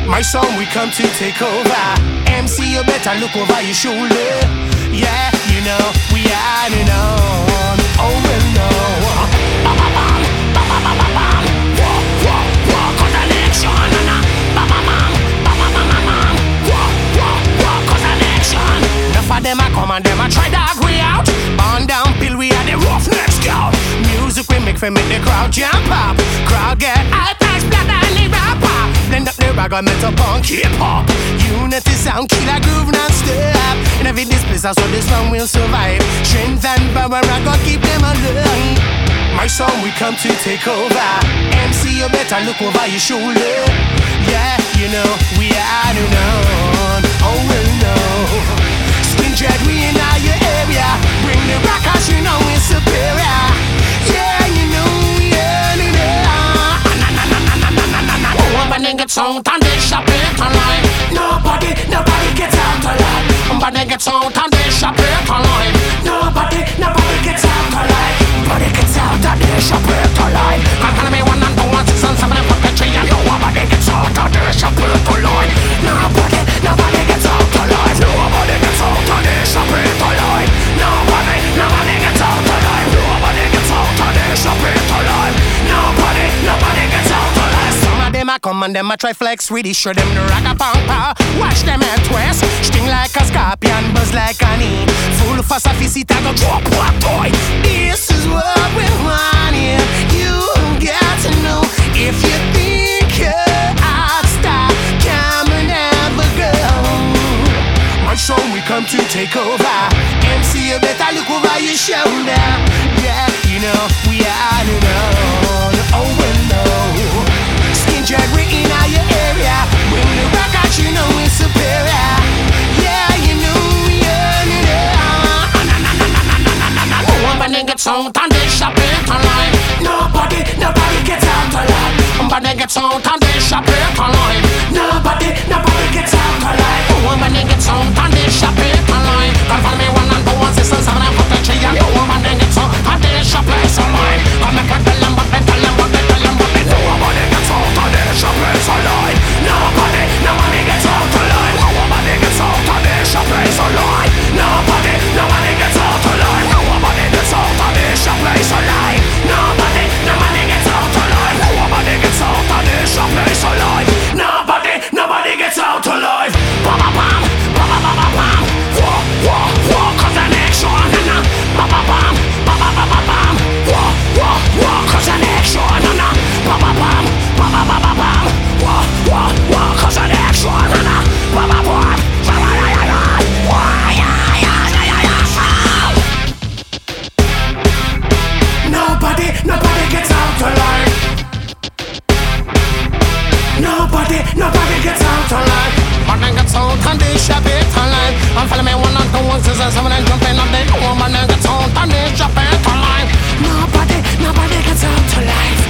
My son, we come to take over. MC, you better look over your shoulder. Yeah, you know, we are on. Oh, well, no. Enough of them a come and them a try to agree out. On down pill, we are the roughneck scout. Music we make for make the crowd jump up. Crowd get hype, splatter and they rap up. Blend up the rag and metal punk hip-hop. Unity sound, killer groove non-stop. In every displace, so this one will survive. Strength and power, I gotta keep them alive. My song, we come to take over. MC, you better look over your shoulder. Yeah, you know, we are known. Oh, well, no. Skin dread, we in your area. Bring the rockers, you know we're superior. Yeah, you know, we are known. Nobody gets out and they shop it online. Nobody gets out alive. Nobody gets out and they shop it online. Nobody gets out alive. Nobody gets out and they shop it alive. I'm telling me 1 and 2 and 6 and 7 and 43 and nobody gets out and they shop it alive. Nobody gets out alive. Nobody gets out and they shop it alive. Nobody gets out alive. Nobody gets out and they shop it alive. Nobody gets out alive. Some of them a come and them a try flex with it. Show them the ragga-pampa. Watch them head twist. Sting like a scorpion, buzz like an e. Full of facility, go drop what toy. This is what we want here. You got to know if you think I'd stop, come and have a go. My song, we come to take over. MC, you better look over your shoulder. Yeah, you know, we are known. Oh, well, no. Skin dread, we in your area. Bring the rockers, you know we're superior. Yeah, you know, we are known. Nobody gets out and they shop it online. Nobody gets out alive. Nobody gets out and they shop it online. Nobody gets out alive. Nobody gets out and they shop it online. Don't follow me 1 and 2 and 6 and 7 and 43 and nobody gets out and they shop it online. I make a tell them what they tell them what they tell them what they do. Nobody gets out and they shop it online. Nobody gets out alive. Nobody gets out and they shop it online. Nobody gets out alive. Nobody gets out and they shop it alive. Nobody gets out alive. Nobody gets out and they shop it alive. Nobody gets out alive. Bam bam bam, bam bam bam bam. Whoa, cause an action. Bam bam bam, bam bam bam bam. Whoa, cause an action. Bam bam bam, bam bam bam bam. Whoa, cause an action. Bam bam bam. Nobody gets out alive. Nobody gets out alive. Nobody gets out and they shop it alive. And follow me 1 and 2 and 6 and 7 and jumping up there. Nobody gets out and they shop it alive. Nobody gets out alive.